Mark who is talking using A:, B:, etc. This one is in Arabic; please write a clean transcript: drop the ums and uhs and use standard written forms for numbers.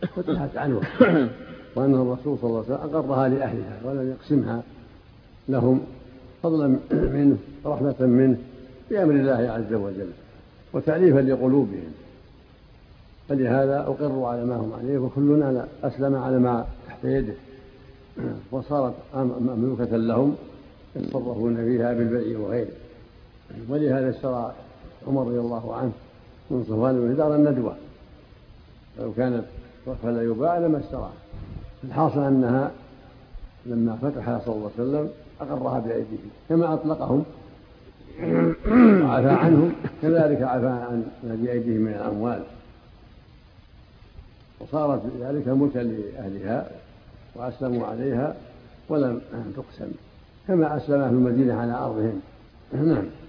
A: فتحت عنه، وأن الرسول صلى الله عليه وسلم أقرها لأهلها ولم يقسمها لهم فضلا منه رحمة منه بأمر الله عز وجل وتأليفا لقلوبهم. فلهذا أقروا على ما هم عليه، وكلنا أسلم على ما تحت يده، وصارت مملوكة لهم يتصرفون فيها بالبيع وغيره. ولهذا اشترى عمر رضي الله عنه من صفوان بن دار الندوة، لو كانت وقفا لا يباع لما اشتراها. الحاصل أنها لما فتحها صلى الله عليه وسلم أقرها بأيديهم، كما أطلقهم وعفى عنهم كذلك عفى عن ما بأيديهم من الأموال، وصارت ذلك ملكا لأهلها وأسلموا عليها ولم تقسم، كما أسلم أهل المدينة على أرضهم. نعم.